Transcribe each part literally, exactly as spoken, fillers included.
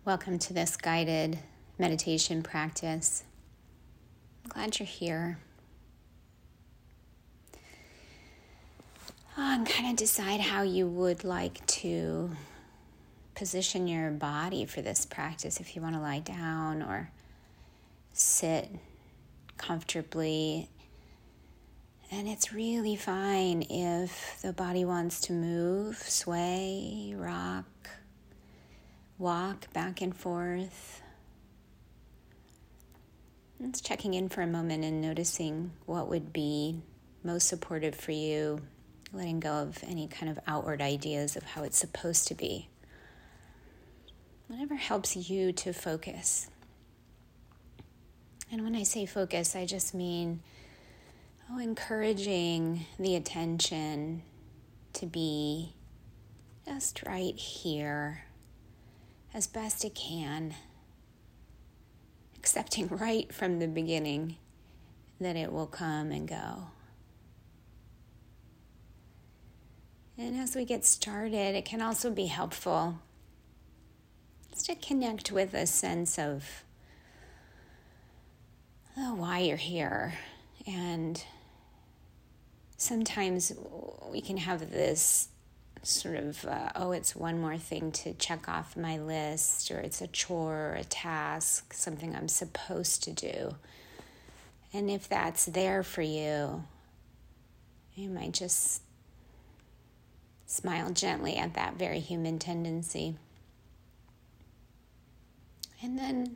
Welcome to this guided meditation practice. I'm glad you're here. Oh, and kind of decide how you would like to position your body for this practice. If you want to lie down or sit comfortably. And it's really fine if the body wants to move, sway, rock, walk back and forth. It's checking in for a moment and noticing what would be most supportive for you, letting go of any kind of outward ideas of how it's supposed to be. Whatever helps you to focus. And when I say focus, I just mean oh, encouraging the attention to be just right here as best it can, accepting right from the beginning that it will come and go. And as we get started, it can also be helpful just to connect with a sense of oh, why you're here. And sometimes we can have this sort of, uh, oh, it's one more thing to check off my list, or it's a chore or a task, something I'm supposed to do. And if that's there for you, you might just smile gently at that very human tendency. And then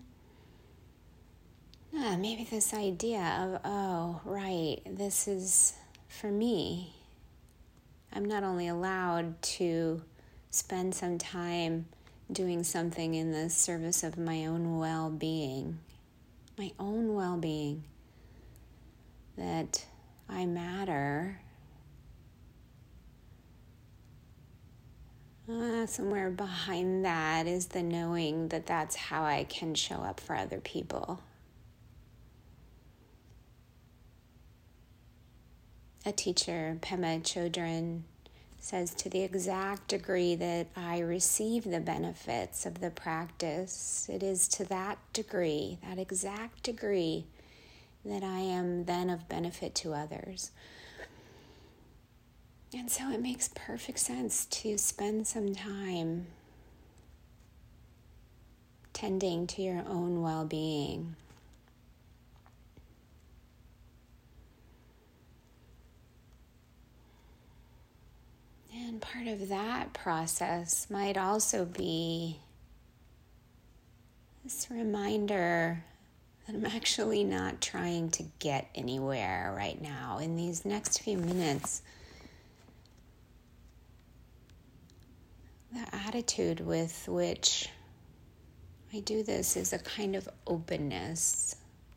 uh, maybe this idea of, oh, right, this is for me. I'm not only allowed to spend some time doing something in the service of my own well-being, my own well-being, that I matter. Uh, somewhere behind that is the knowing that that's how I can show up for other people. A teacher, Pema Chodron, says, to the exact degree that I receive the benefits of the practice, it is to that degree, that exact degree, that I am then of benefit to others. And so it makes perfect sense to spend some time tending to your own well-being. And part of that process might also be this reminder that I'm actually not trying to get anywhere right now. In these next few minutes, the attitude with which I do this is a kind of openness.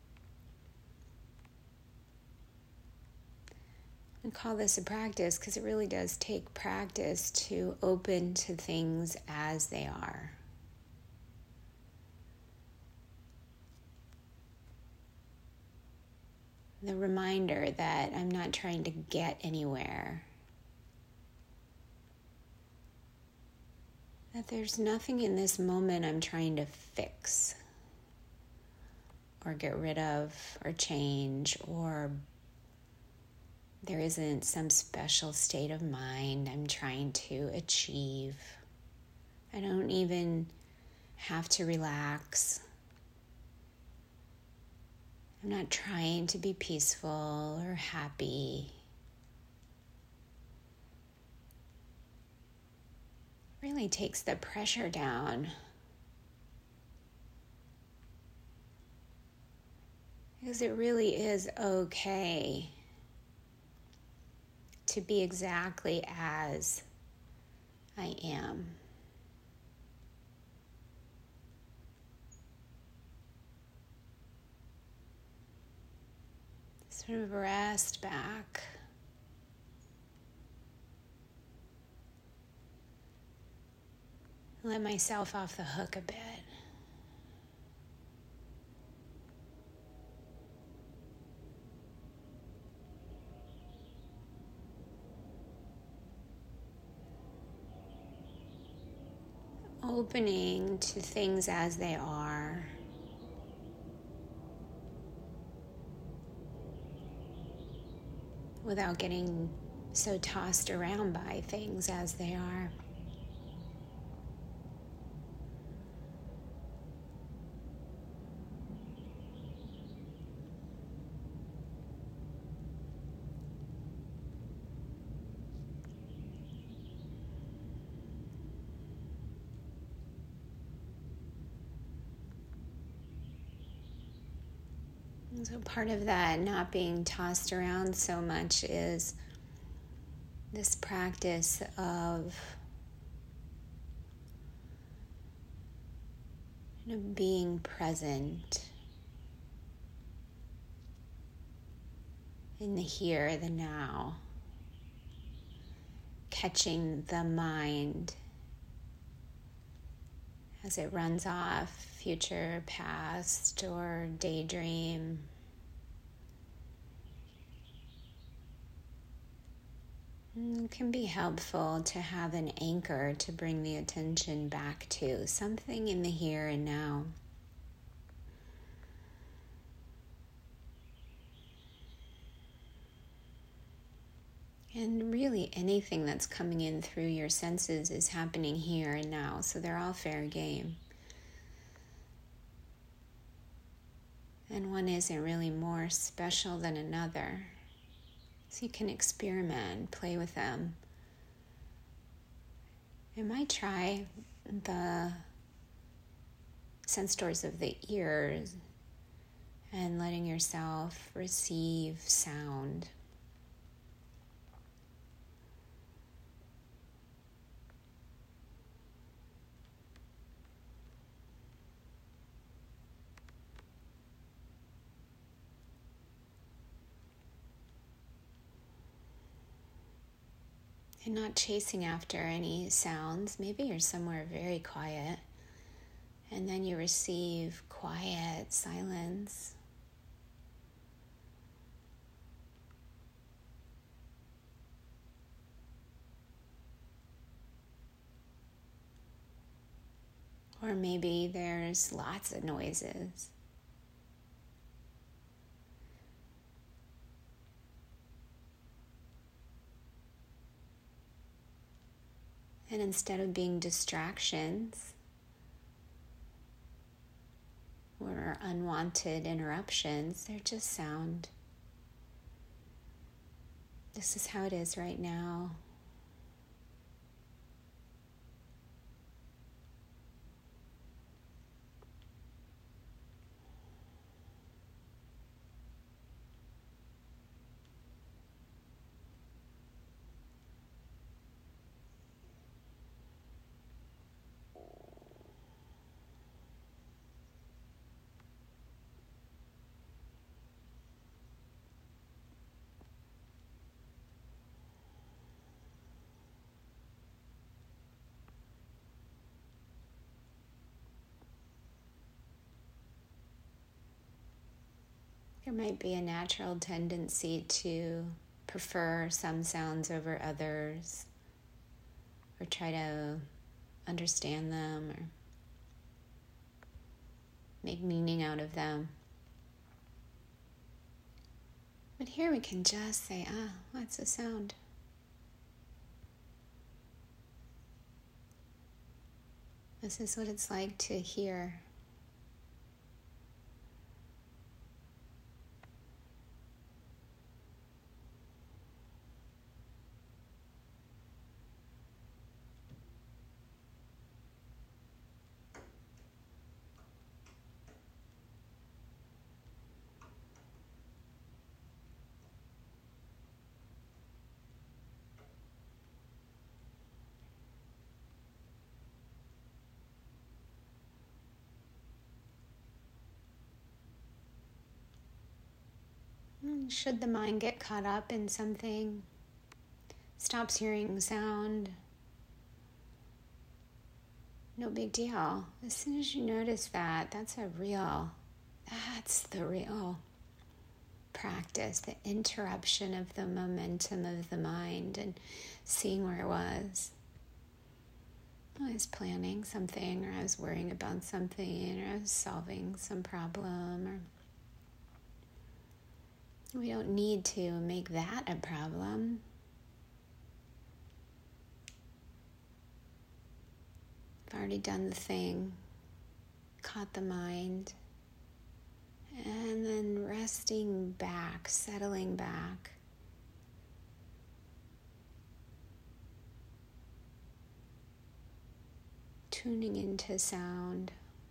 I call this a practice because it really does take practice to open to things as they are. The reminder that I'm not trying to get anywhere. That there's nothing in this moment I'm trying to fix or get rid of or change, or there isn't some special state of mind I'm trying to achieve. I don't even have to relax. I'm not trying to be peaceful or happy. It really takes the pressure down. Because it really is okay to be exactly as I am. Sort of rest back. Let myself off the hook a bit. opening to things as they are. Without getting so tossed around by things as they are. And so part of that not being tossed around so much is this practice of you know, being present in the here, the now, catching the mind as it runs off, future, past, or daydream. It can be helpful to have an anchor to bring the attention back to, something in the here and now. And really anything that's coming in through your senses is happening here and now, so they're all fair game. And one isn't really more special than another. So you can experiment, play with them. You might try the sense doors of the ears and letting yourself receive sound. And not chasing after any sounds. Maybe you're somewhere very quiet, and then you receive quiet silence. Or maybe there's lots of noises. And instead of being distractions or unwanted interruptions, they're just sound. This is how it is right now. There might be a natural tendency to prefer some sounds over others, or try to understand them, or make meaning out of them. But here we can just say, ah, what's the sound? This is what it's like to hear. Should the mind get caught up in something, stops hearing sound, no big deal. As soon as you notice that, that's a real, that's the real practice, the interruption of the momentum of the mind and seeing where it was. I was planning something, or I was worrying about something, or I was solving some problem, or we don't need to make that a problem. I've already done the thing, caught the mind, and then resting back, settling back. Tuning into sound.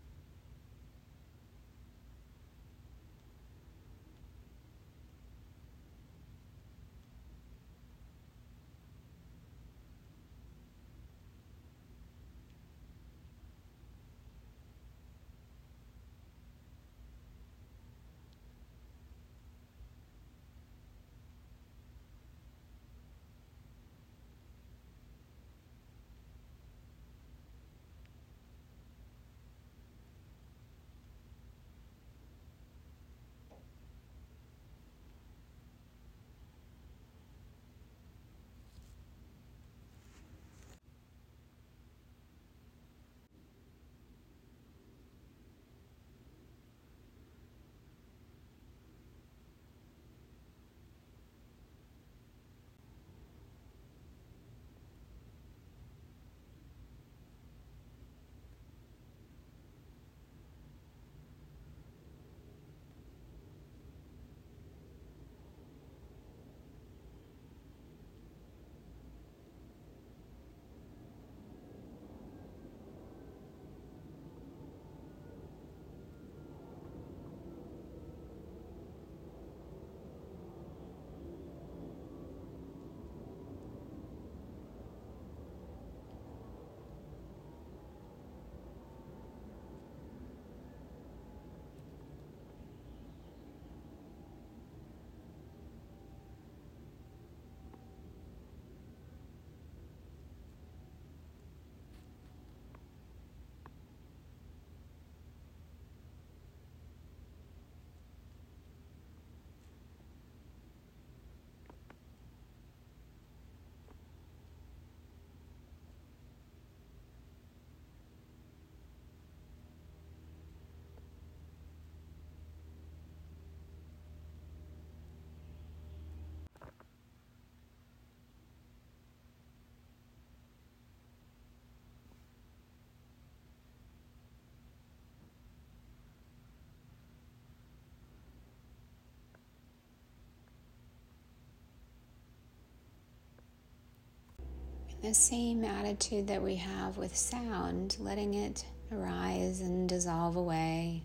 The same attitude that we have with sound, letting it arise and dissolve away.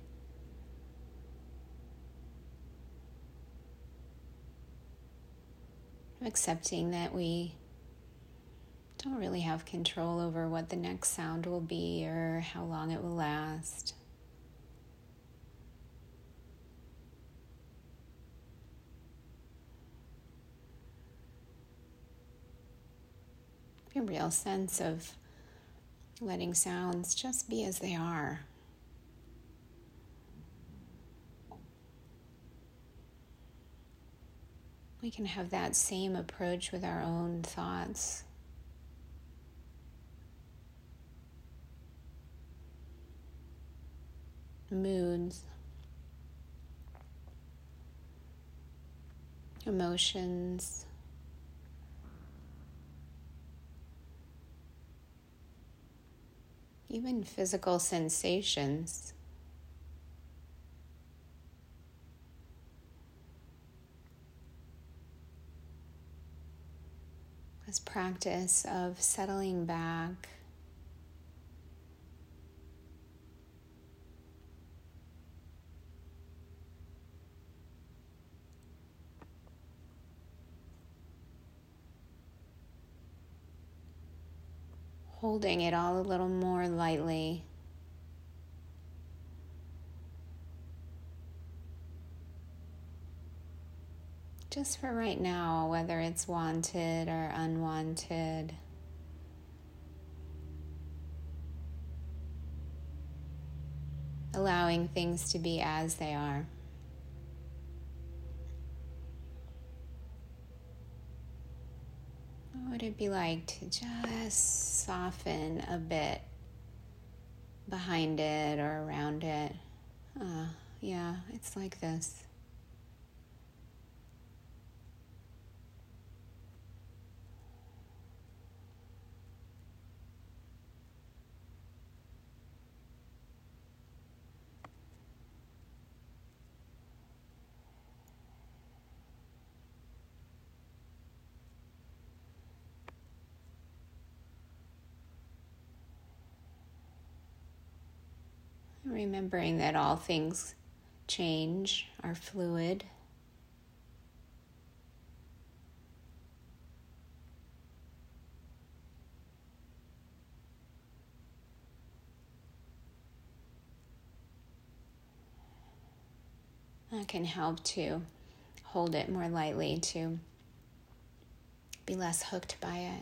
Accepting that we don't really have control over what the next sound will be or how long it will last. A real sense of letting sounds just be as they are. We can have that same approach with our own thoughts. Moods, emotions, even physical sensations. This practice of settling back, holding it all a little more lightly. Just for right now, whether it's wanted or unwanted. Allowing things to be as they are. Oh, would it be like to just soften a bit behind it or around it? Uh, yeah, it's like this. Remembering that all things change, are fluid. That can help to hold it more lightly, to be less hooked by it.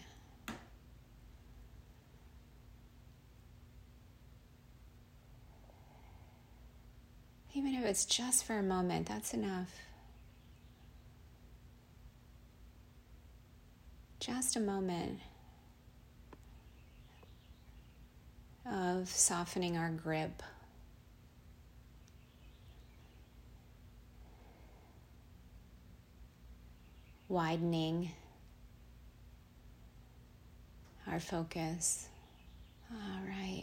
Even if it's just for a moment, that's enough. Just a moment of softening our grip. Widening our focus. All right.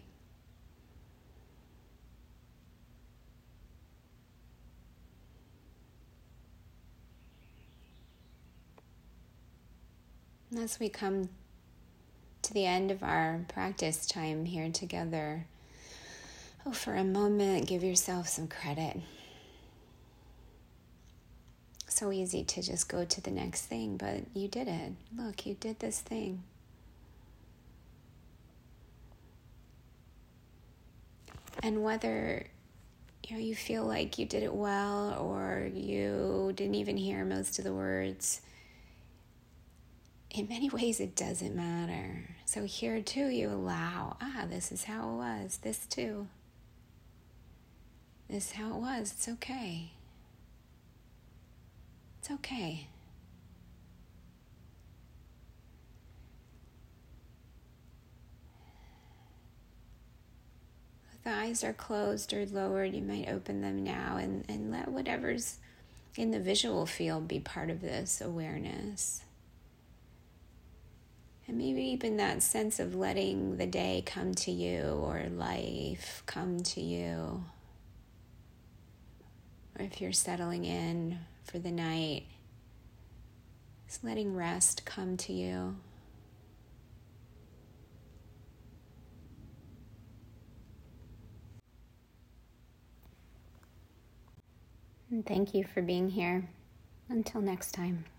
As we come to the end of our practice time here together, oh, for a moment, give yourself some credit. So easy to just go to the next thing, but you did it. Look, you did this thing. And whether you know you feel like you did it well or you didn't even hear most of the words, in many ways it doesn't matter. So here too you allow, ah, this is how it was. This too. This is how it was. It's okay. It's okay. If the eyes are closed or lowered, you might open them now and, and let whatever's in the visual field be part of this awareness. And maybe even that sense of letting the day come to you or life come to you. Or if you're settling in for the night, just letting rest come to you. And thank you for being here. Until next time.